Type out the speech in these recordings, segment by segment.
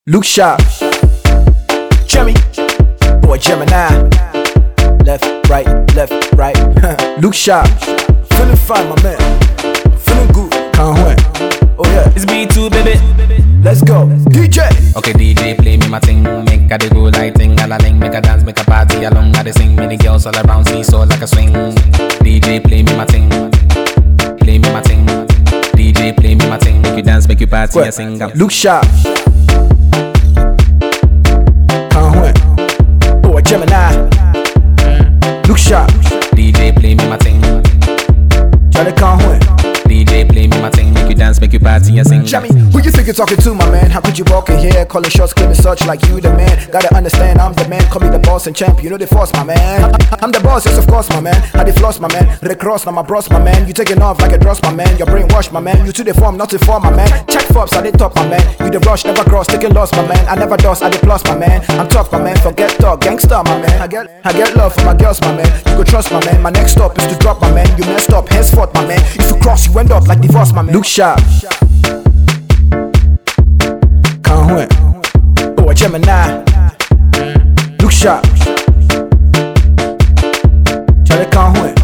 Look sharp, Jimmy, boy Gemini. Left, right, Look sharp, feeling fine, my man. Feeling good, can't wait. Oh yeah, It's B2, baby. let's go, DJ. Okay, DJ, play me my thing. Make a go like thing, a la ling. Make a dance, make a party along. I sing, many girls all around, see so like a swing. DJ, play me my thing. Play me my thing. DJ, play me my thing. Make you dance, make you party, I sing. Look sharp, can't wait. Boy Gemini. Look sharp, DJ, play me my thing. Charlie can't wait. DJ, play me my thing. Make you dance, make you party, I sing. Jammy, who you think you're talking to, my man? How could you walk in here, calling shots, claiming such like you the man? Gotta understand, I'm the man, call me the boss and champ. You know they force, my man. I'm the boss, yes of course, my man. How they floss, my man. Red Cross, now my bros, my man. You taking off like a dross, my man. Your brainwash, my man. You to the form, not to form, my man. Check fobs, I they top, my man. You the rush, never cross, taking loss, my man. I never dust, I the plus, my man. I'm tough, my man. Forget talk, gangster, my man. I get love for my girls, my man. You go trust, my man. My next stop is to drop, my man. You messed up, henceforth, my man. If you cross, you end up like divorce, my man. Look sharp. Can't wait. Boy Gemini. Look sharp. Charlie can't wait.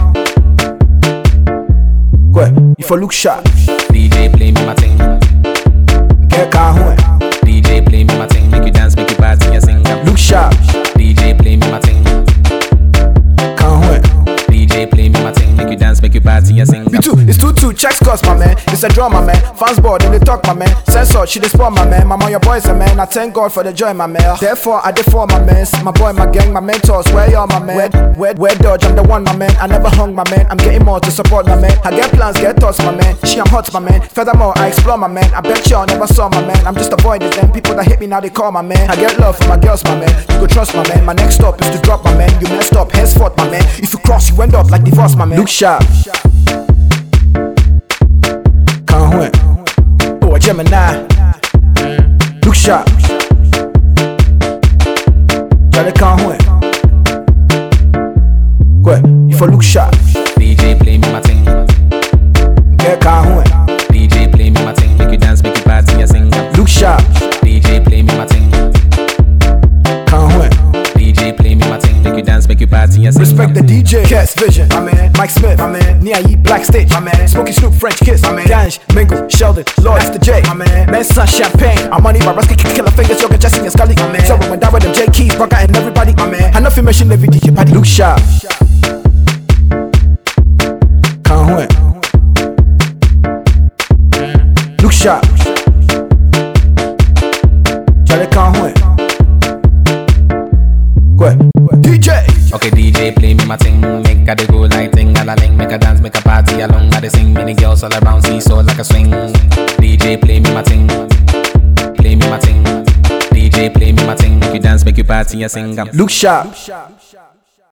Go ahead. You for look sharp. DJ, play me my thing. Get can't wait. DJ, play me my thing. Make you dance, make you party, I sing. Look sharp. DJ, play me my thing. Can't wait. DJ, play me my thing. Make you dance, make you party, I sing. B2, it's 2-2, check scores, my man. It's a draw, my man. Fans board, and they talk, my man. Sensor, she dey spawn, my man. Mama, your boys, man. I thank God for the joy, my man. Therefore, I for my man. My boy, my gang, my mentors. Where y'all, my man? Where Dodge, I'm the one, my man. I never hung, my man. I'm getting more to support, my man. I get plans, get thoughts, my man. I'm hot, my man. Furthermore, I explore, my man. I bet y'all never saw, my man. I'm just avoiding them. People that hit me now, they call, my man. I get love for my girls, my man. You go trust, my man. My next stop is to drop, my man. You messed up, henceforth, my man. If you cross, you end up like divorce, my man. Look sharp. Can't wait. Boy Gemini. Look sharp. Charlie can't wait. Go ahead. You for look sharp. DJ, play me my thing. Get can't wait. DJ, play me my thing. Make you dance, make you party, I sing. Look sharp. DJ, play me my thing. Can't wait. DJ, play me my thing. Make you dance, make you party, I sing. Respect the DJ. Cats Vision, my man. Mike Smith, my man. Nia Yee, Black Stage, my man. Smokey Snoop, French Kiss, my man. Ganj, Mingle, Sheldon, Lloyd, Master J, my man. Manson, Champagne. I'm money, my Rascal, Killer Fingers, Yoga, Jesse, and Scully, my man. So when I with them J Keys, Braga, and everybody, my man. I know if you mention every DJ party. Look sharp. Can't wait. Look sharp. Charlie can't wait. Go ahead. DJ. Okay, DJ, play me my thing. Make a go like thing, a la ling. Make a dance, make a party along. I sing, many girls all around, see so like a swing. DJ, play me my thing. Play me my thing. DJ, play me my thing. Make you dance, make you party, I sing. Look sharp.